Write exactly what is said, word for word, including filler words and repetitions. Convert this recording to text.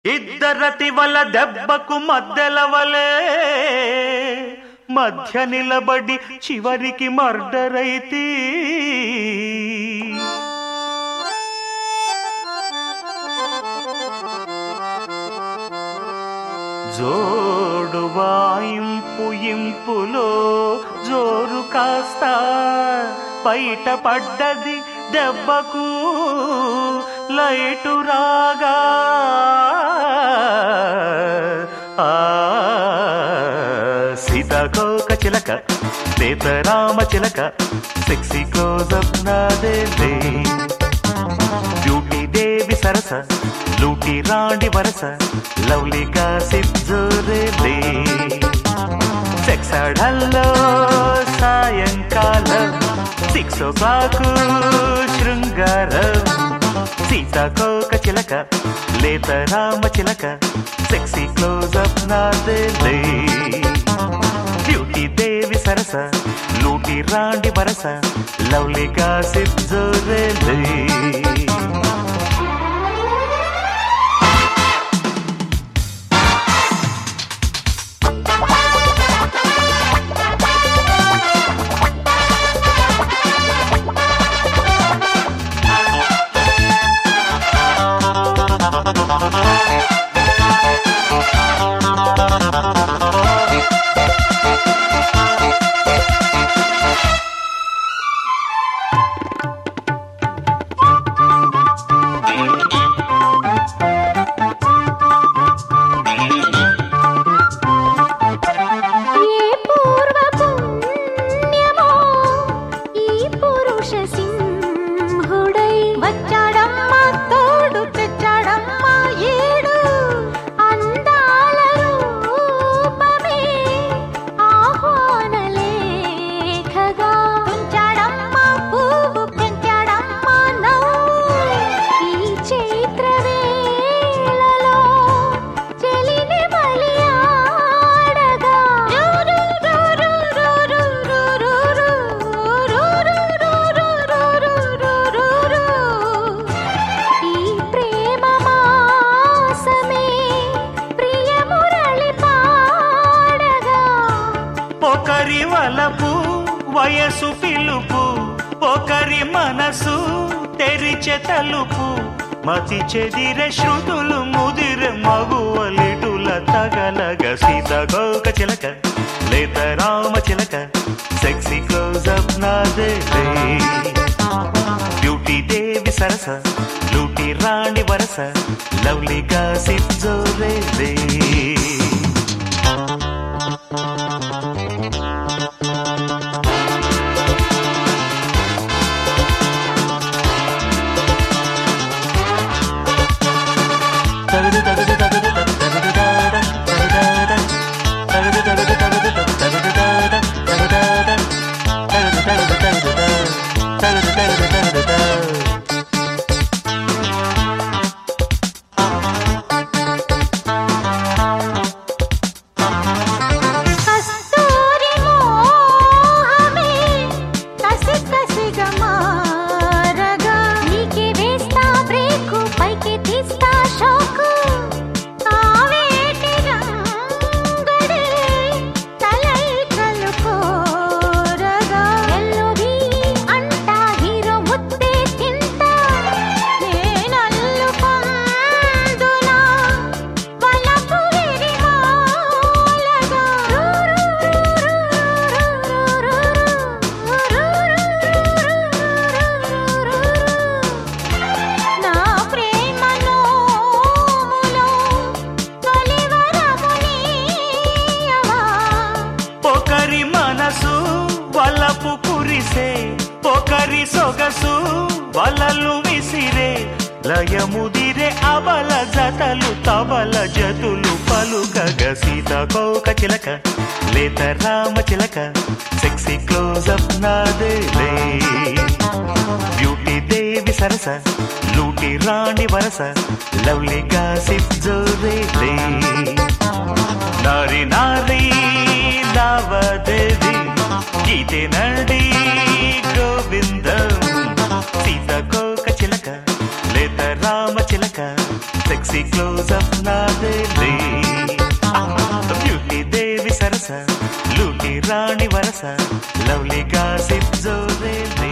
ఇద్దరతి వల దెబ్బకు మద్దెలవలే మధ్య నిలబడి చివరికి మర్డరైతి జోడు వాయింపు ఇంపులో జోరు కాస్త బయట పడ్డది దెబ్బకు లైటు రాగా సీతాకోక చిలక సీతారామ చిలక సెక్సీ క్లోజప్ నాదే బ్యూటీ దేవి సరస లూటి రాండి వరస లవ్లీ గాసిప్ జోరేలే సెక్స్ అడల్లో సాయంకాలం సిక్స్ ఓ క్లాక్ శృంగారం సీతాకోక చిలక లేత రామ చిలక సెక్సీ క్లోజప్ నాదే బ్యూటీ దేవి సరస లూటి రాండి వరస లవ్లీ గాసిప్ జోరేలే ఒకరి వలపు వయసు పిలుపు ఒకరి మనసు తెరిచె తలుపు మతి చెదిరె శృతులు ముదిరె మగువలిటుల తగలగ సీతాకోక చిలక లేత రామ చిలక సెక్సీ క్లోజప్ నాదే బ్యూటీ దేవి సరస లూటి రాణి వరస లవ్లీ గాసిప్ జోరేలే వలపు కురిసే ఒకరి సొగసు వలలు విసిరే లయముదిరే అబల జతలు తబల జతులు పలుకగ సీతాకోక చిలక లేత రామ చిలక సెక్సీ క్లోజప్ నాదే బ్యూటీ దేవి సరస లూటి రాణి వరస లవ్లీ గాసిప్ జోరేలే నారి నారి లావదేవి గీతే నడి గోవిందం సీతాకోక చిలక లేత రామ చిలక వెనక సెక్సీ క్లోజప్ నాదేలే. బ్యూటీ దేవి సరస లూటి రాణి వరస లవ్లీ గాసిప్ జోరేలే.